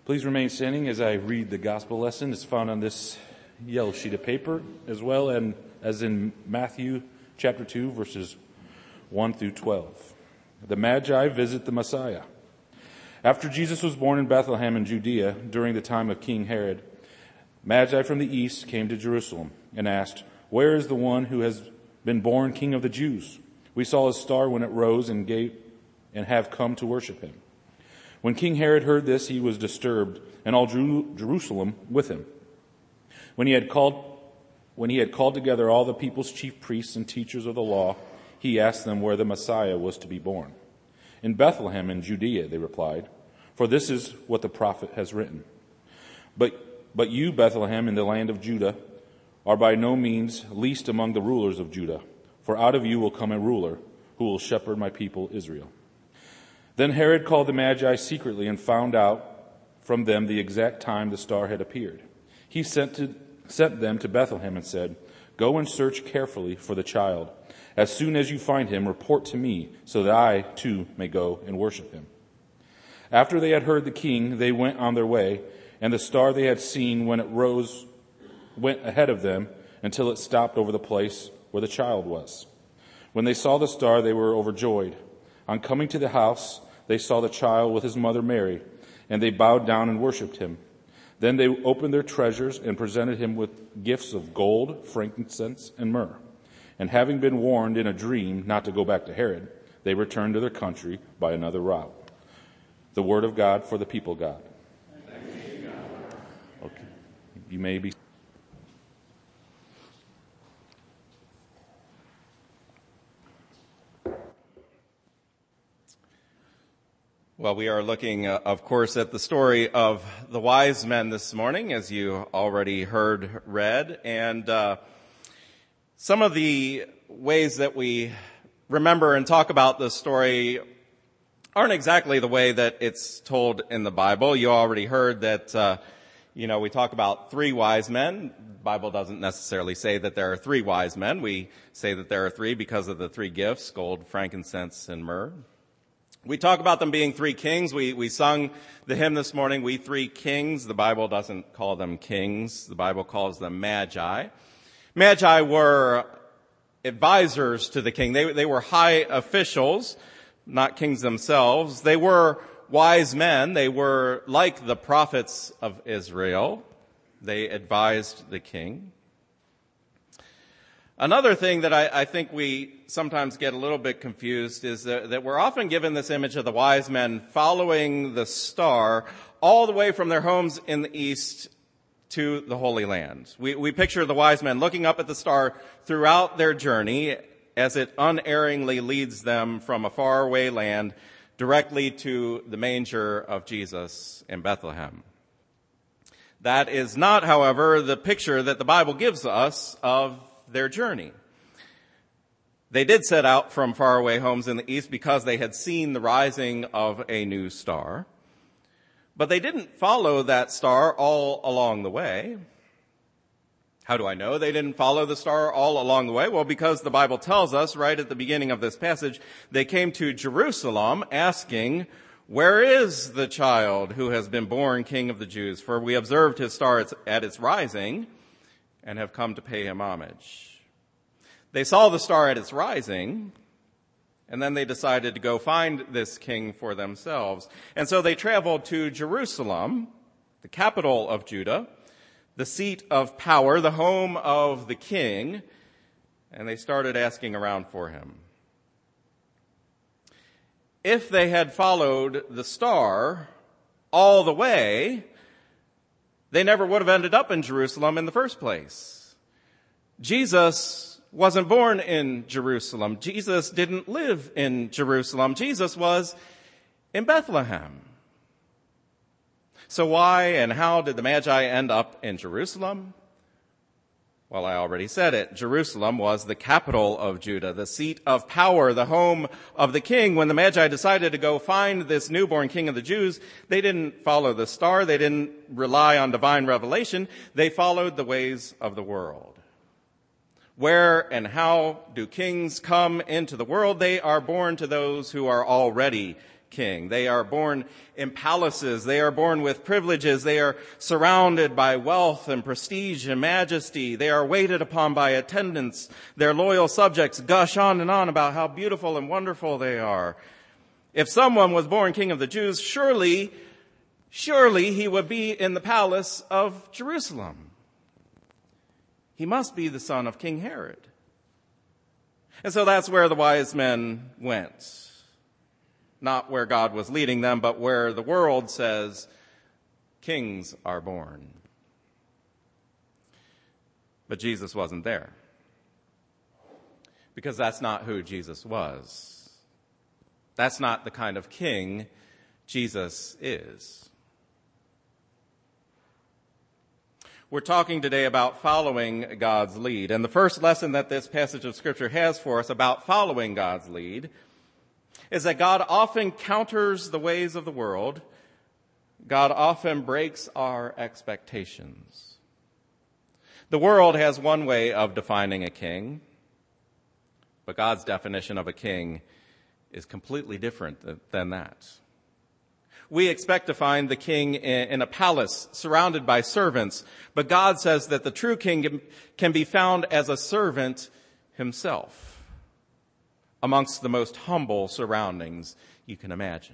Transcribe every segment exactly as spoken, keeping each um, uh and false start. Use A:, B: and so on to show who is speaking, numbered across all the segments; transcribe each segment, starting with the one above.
A: Please remain standing as I read the gospel lesson. It's found on this yellow sheet of paper, as well and as in Matthew chapter two, verses one through twelve. The Magi visit the Messiah. After Jesus was born in Bethlehem in Judea during the time of King Herod, Magi from the east came to Jerusalem and asked, "Where is the one who has been born King of the Jews? We saw his star when it rose and gave and have come to worship him." When King Herod heard this, he was disturbed, and all Jerusalem with him. When he had called, when he had called together all the people's chief priests and teachers of the law, he asked them where the Messiah was to be born. "In Bethlehem in Judea," they replied, "for this is what the prophet has written. But, but you, Bethlehem, in the land of Judah, are by no means least among the rulers of Judah, for out of you will come a ruler who will shepherd my people Israel." Then Herod called the Magi secretly and found out from them the exact time the star had appeared. He sent, to, sent them to Bethlehem and said, "Go and search carefully for the child. As soon as you find him, report to me, so that I, too, may go and worship him." After they had heard the king, they went on their way, and the star they had seen when it rose went ahead of them until it stopped over the place where the child was. When they saw the star, they were overjoyed. On coming to the house, they saw the child with his mother Mary, and they bowed down and worshipped him. Then they opened their treasures and presented him with gifts of gold, frankincense, and myrrh. And having been warned in a dream not to go back to Herod, they returned to their country by another route. The word of God for the people of God. Okay. You may be.
B: Well, we are looking, uh, of course, at the story of the wise men this morning, as you already heard read. And uh, some of the ways that we remember and talk about this story aren't exactly the way that it's told in the Bible. You already heard that, uh, you know, we talk about three wise men. The Bible doesn't necessarily say that there are three wise men. We say that there are three because of the three gifts, gold, frankincense, and myrrh. We talk about them being three kings. We, we sung the hymn this morning, "We Three Kings." The Bible doesn't call them kings. The Bible calls them magi. Magi were advisors to the king. They, they were high officials, not kings themselves. They were wise men. They were like the prophets of Israel. They advised the king. Another thing that I, I think we sometimes get a little bit confused is that, that we're often given this image of the wise men following the star all the way from their homes in the east to the Holy Land. We, we picture the wise men looking up at the star throughout their journey as it unerringly leads them from a faraway land directly to the manger of Jesus in Bethlehem. That is not, however, the picture that the Bible gives us of their journey. They did set out from faraway homes in the east because they had seen the rising of a new star. But they didn't follow that star all along the way. How do I know they didn't follow the star all along the way? Well, because the Bible tells us right at the beginning of this passage, they came to Jerusalem asking, "Where is the child who has been born King of the Jews? For we observed his star at its rising and have come to pay him homage." They saw the star at its rising, and then they decided to go find this king for themselves. And so they traveled to Jerusalem, the capital of Judah, the seat of power, the home of the king, and they started asking around for him. If they had followed the star all the way, they never would have ended up in Jerusalem in the first place. Jesus wasn't born in Jerusalem. Jesus didn't live in Jerusalem. Jesus was in Bethlehem. So why and how did the Magi end up in Jerusalem? Well, I already said it. Jerusalem was the capital of Judah, the seat of power, the home of the king. When the Magi decided to go find this newborn King of the Jews, they didn't follow the star. They didn't rely on divine revelation. They followed the ways of the world. Where and how do kings come into the world? They are born to those who are already king. They are born in palaces. They are born with privileges. They are surrounded by wealth and prestige and majesty. They are waited upon by attendants. Their loyal subjects gush on and on about how beautiful and wonderful they are. If someone was born king of the Jews, surely, surely he would be in the palace of Jerusalem. He must be the son of King Herod. And so that's where the wise men went. Not where God was leading them, but where the world says kings are born. But Jesus wasn't there. Because that's not who Jesus was. That's not the kind of king Jesus is. We're talking today about following God's lead. And the first lesson that this passage of Scripture has for us about following God's lead is that God often counters the ways of the world. God often breaks our expectations. The world has one way of defining a king, but God's definition of a king is completely different than that. We expect to find the king in a palace surrounded by servants, but God says that the true king can be found as a servant himself, amongst the most humble surroundings you can imagine.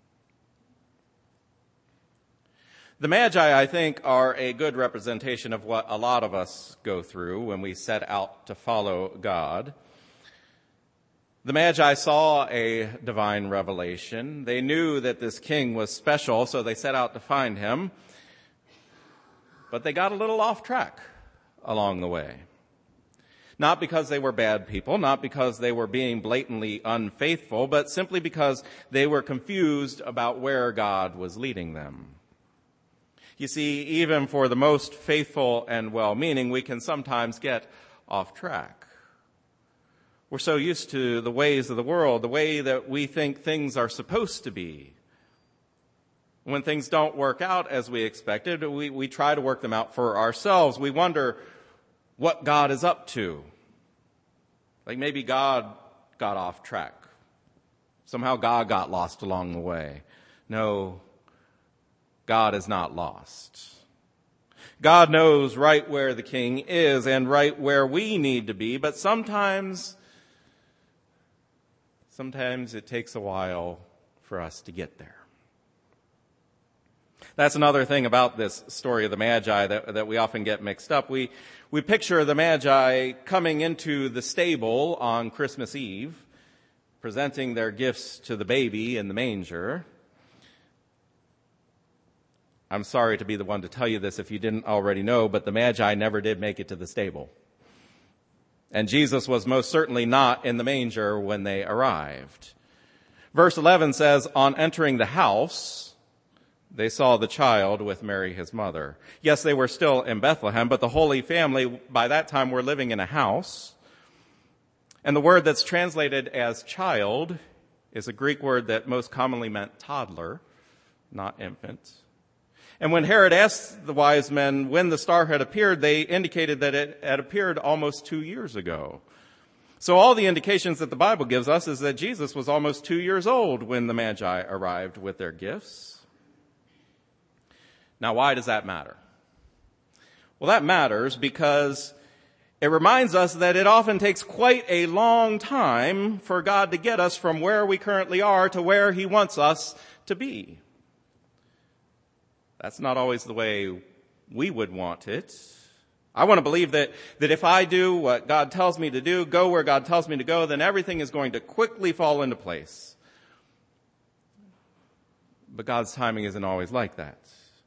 B: The Magi, I think, are a good representation of what a lot of us go through when we set out to follow God. The Magi saw a divine revelation. They knew that this king was special, so they set out to find him. But they got a little off track along the way. Not because they were bad people, not because they were being blatantly unfaithful, but simply because they were confused about where God was leading them. You see, even for the most faithful and well-meaning, we can sometimes get off track. We're so used to the ways of the world, the way that we think things are supposed to be. When things don't work out as we expected, we, we try to work them out for ourselves. We wonder what God is up to. Like maybe God got off track. Somehow God got lost along the way. No, God is not lost. God knows right where the king is and right where we need to be, but sometimes, sometimes it takes a while for us to get there. That's another thing about this story of the Magi that, that we often get mixed up. We, we picture the Magi coming into the stable on Christmas Eve, presenting their gifts to the baby in the manger. I'm sorry to be the one to tell you this if you didn't already know, but the Magi never did make it to the stable. And Jesus was most certainly not in the manger when they arrived. Verse eleven says, on entering the house, they saw the child with Mary, his mother. Yes, they were still in Bethlehem, but the Holy Family by that time were living in a house. And the word that's translated as child is a Greek word that most commonly meant toddler, not infant. And when Herod asked the wise men when the star had appeared, they indicated that it had appeared almost two years ago. So all the indications that the Bible gives us is that Jesus was almost two years old when the Magi arrived with their gifts. Now, why does that matter? Well, that matters because it reminds us that it often takes quite a long time for God to get us from where we currently are to where he wants us to be. That's not always the way we would want it. I want to believe that, that if I do what God tells me to do, go where God tells me to go, then everything is going to quickly fall into place. But God's timing isn't always like that.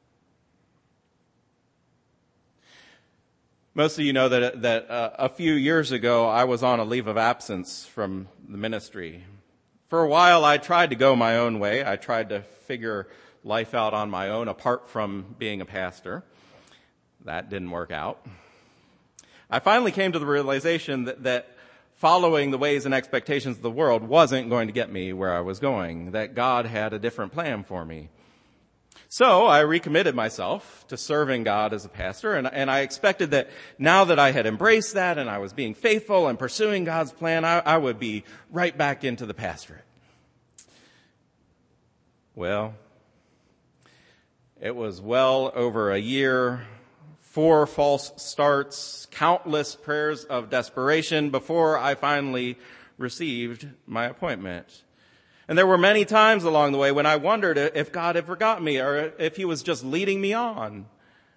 B: Most of you know that, that uh, a few years ago, I was on a leave of absence from the ministry. For a while, I tried to go my own way. I tried to figure life out on my own apart from being a pastor. That didn't work out. I finally came to the realization that, that following the ways and expectations of the world wasn't going to get me where I was going, that God had a different plan for me. So I recommitted myself to serving God as a pastor, and, and I expected that now that I had embraced that and I was being faithful and pursuing God's plan, I, I would be right back into the pastorate. Well, it was well over a year, four false starts, countless prayers of desperation before I finally received my appointment. And there were many times along the way when I wondered if God had forgotten me or if he was just leading me on.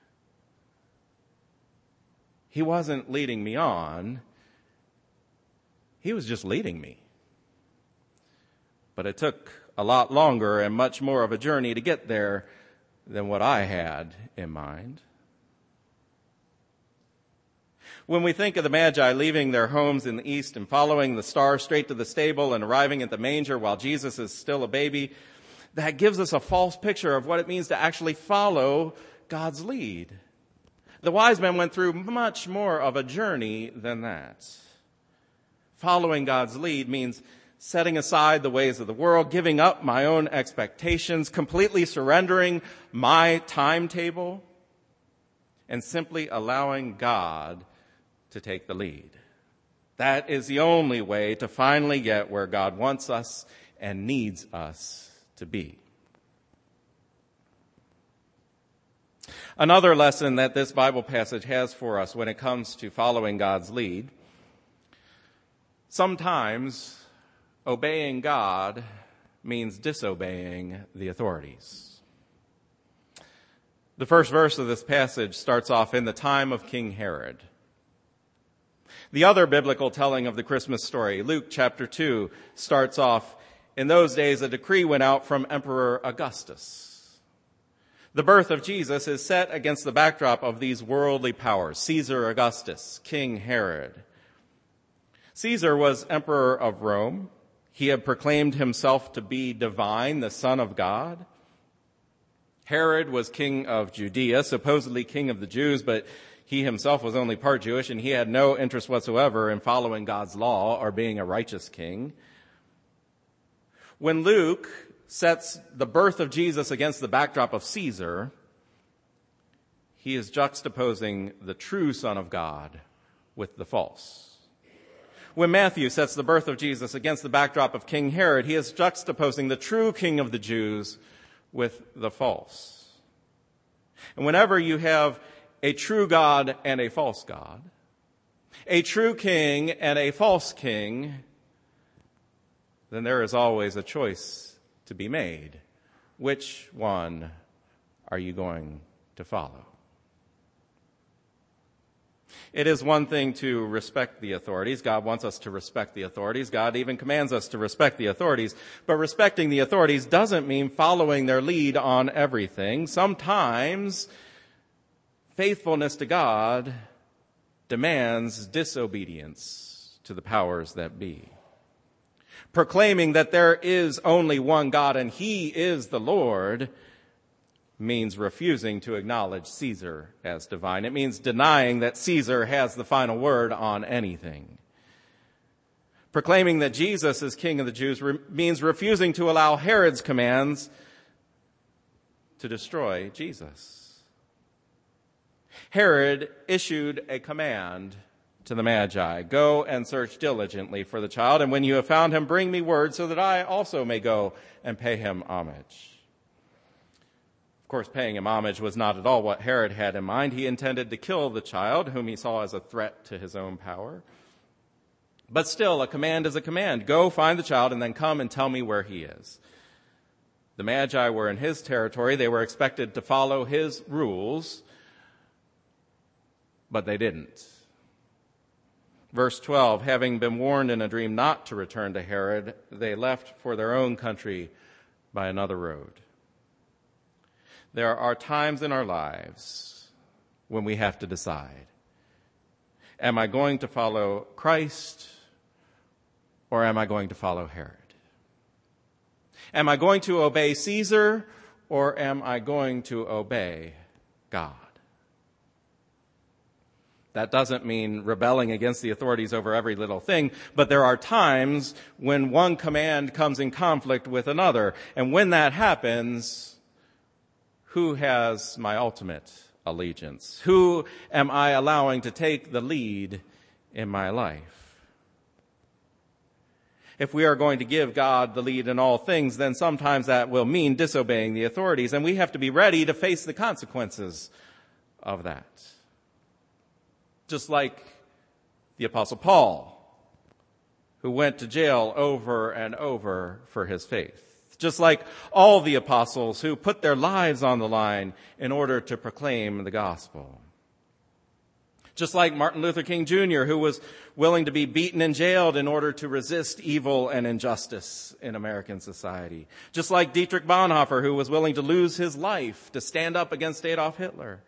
B: He wasn't leading me on. He was just leading me. But it took a lot longer and much more of a journey to get there than what I had in mind. When we think of the Magi leaving their homes in the east and following the star straight to the stable and arriving at the manger while Jesus is still a baby, that gives us a false picture of what it means to actually follow God's lead. The wise men went through much more of a journey than that. Following God's lead means setting aside the ways of the world, giving up my own expectations, completely surrendering my timetable, and simply allowing God to take the lead. That is the only way to finally get where God wants us and needs us to be. Another lesson that this Bible passage has for us when it comes to following God's lead: sometimes obeying God means disobeying the authorities. The first verse of this passage starts off in the time of King Herod. The other biblical telling of the Christmas story, Luke chapter two, starts off, in those days a decree went out from Emperor Augustus. The birth of Jesus is set against the backdrop of these worldly powers: Caesar Augustus, King Herod. Caesar was emperor of Rome. He had proclaimed himself to be divine, the Son of God. Herod was king of Judea, supposedly king of the Jews, but he himself was only part Jewish, and he had no interest whatsoever in following God's law or being a righteous king. When Luke sets the birth of Jesus against the backdrop of Caesar, he is juxtaposing the true Son of God with the false. When Matthew sets the birth of Jesus against the backdrop of King Herod, he is juxtaposing the true king of the Jews with the false. And whenever you have a true God and a false God, a true king and a false king, then there is always a choice to be made. Which one are you going to follow? It is one thing to respect the authorities. God wants us to respect the authorities. God even commands us to respect the authorities. But respecting the authorities doesn't mean following their lead on everything. Sometimes faithfulness to God demands disobedience to the powers that be. Proclaiming that there is only one God and he is the Lord means refusing to acknowledge Caesar as divine. It means denying that Caesar has the final word on anything. Proclaiming that Jesus is King of the Jews re- means refusing to allow Herod's commands to destroy Jesus. Herod issued a command to the Magi: go and search diligently for the child, and when you have found him, bring me word so that I also may go and pay him homage. Of course, paying him homage was not at all what Herod had in mind. He intended to kill the child, whom he saw as a threat to his own power. But still, a command is a command. Go find the child and then come and tell me where he is. The Magi were in his territory. They were expected to follow his rules, but they didn't. Verse twelve, having been warned in a dream not to return to Herod, they left for their own country by another road. There are times in our lives when we have to decide: am I going to follow Christ or am I going to follow Herod? Am I going to obey Caesar or am I going to obey God? That doesn't mean rebelling against the authorities over every little thing, but there are times when one command comes in conflict with another. And when that happens, who has my ultimate allegiance? Who am I allowing to take the lead in my life? If we are going to give God the lead in all things, then sometimes that will mean disobeying the authorities, and we have to be ready to face the consequences of that. Just like the Apostle Paul, who went to jail over and over for his faith. Just like all the apostles who put their lives on the line in order to proclaim the gospel. Just like Martin Luther King Junior, who was willing to be beaten and jailed in order to resist evil and injustice in American society. Just like Dietrich Bonhoeffer, who was willing to lose his life to stand up against Adolf Hitler.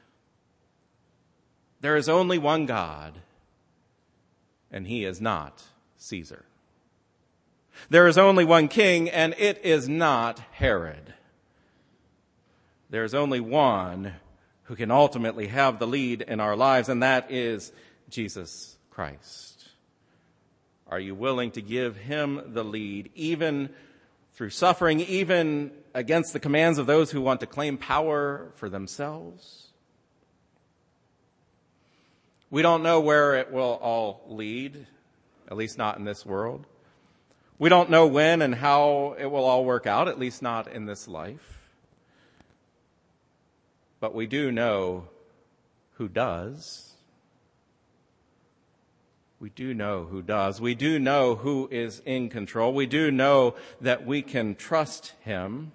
B: There is only one God, and he is not Caesar. There is only one king, and it is not Herod. There is only one who can ultimately have the lead in our lives, and that is Jesus Christ. Are you willing to give him the lead, even through suffering, even against the commands of those who want to claim power for themselves? We don't know where it will all lead, at least not in this world. We don't know when and how it will all work out, at least not in this life. But we do know who does. We do know who does. We do know who is in control. We do know that we can trust him.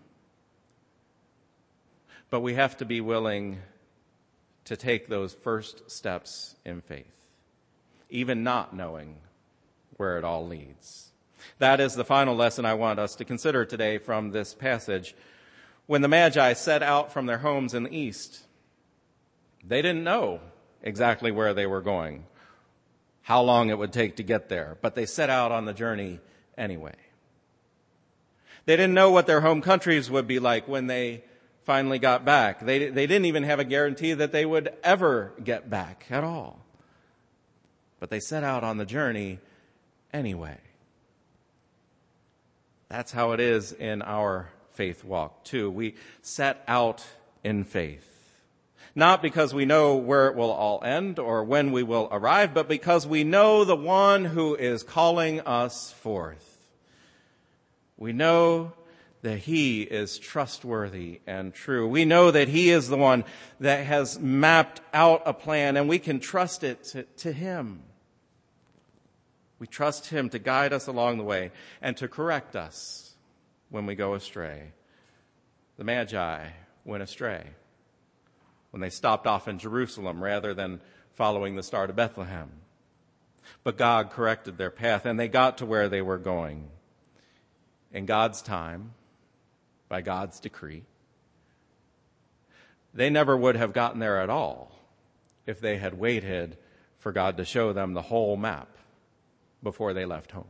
B: But we have to be willing to take those first steps in faith, even not knowing where it all leads. That is the final lesson I want us to consider today from this passage. When the Magi set out from their homes in the east, they didn't know exactly where they were going, how long it would take to get there, but they set out on the journey anyway. They didn't know what their home countries would be like when they finally got back. They, they didn't even have a guarantee that they would ever get back at all. But they set out on the journey anyway. That's how it is in our faith walk, too. We set out in faith. Not because we know where it will all end or when we will arrive, but because we know the one who is calling us forth. We know that he is trustworthy and true. We know that he is the one that has mapped out a plan, and we can trust it to, to him. We trust him to guide us along the way and to correct us when we go astray. The Magi went astray when they stopped off in Jerusalem rather than following the star to Bethlehem. But God corrected their path, and they got to where they were going. In God's time, by God's decree. They never would have gotten there at all if they had waited for God to show them the whole map before they left home.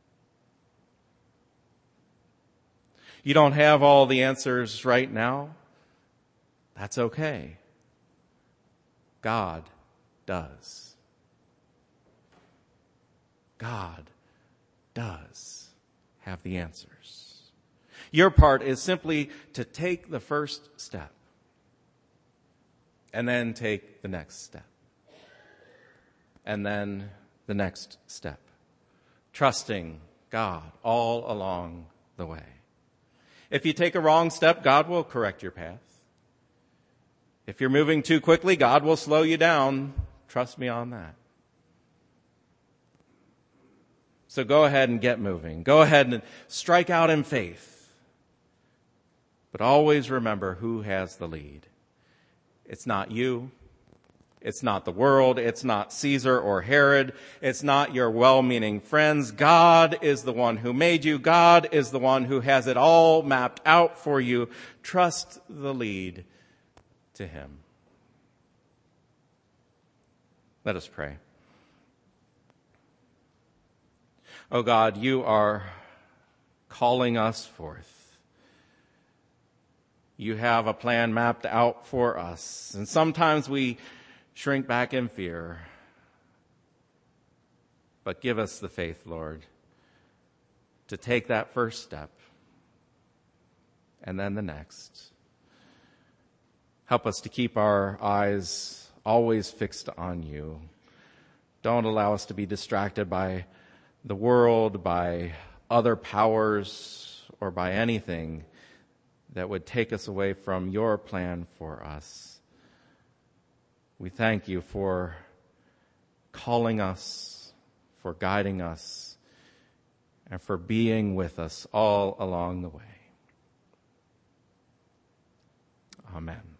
B: You don't have all the answers right now. That's okay. God does. God does have the answers. Your part is simply to take the first step and then take the next step and then the next step. Trusting God all along the way. If you take a wrong step, God will correct your path. If you're moving too quickly, God will slow you down. Trust me on that. So go ahead and get moving. Go ahead and strike out in faith. But always remember who has the lead. It's not you. It's not the world. It's not Caesar or Herod. It's not your well-meaning friends. God is the one who made you. God is the one who has it all mapped out for you. Trust the lead to him. Let us pray. Oh God, you are calling us forth. You have a plan mapped out for us. And sometimes we shrink back in fear. But give us the faith, Lord, to take that first step and then the next. Help us to keep our eyes always fixed on you. Don't allow us to be distracted by the world, by other powers, or by anything that would take us away from your plan for us. We thank you for calling us, for guiding us, and for being with us all along the way. Amen.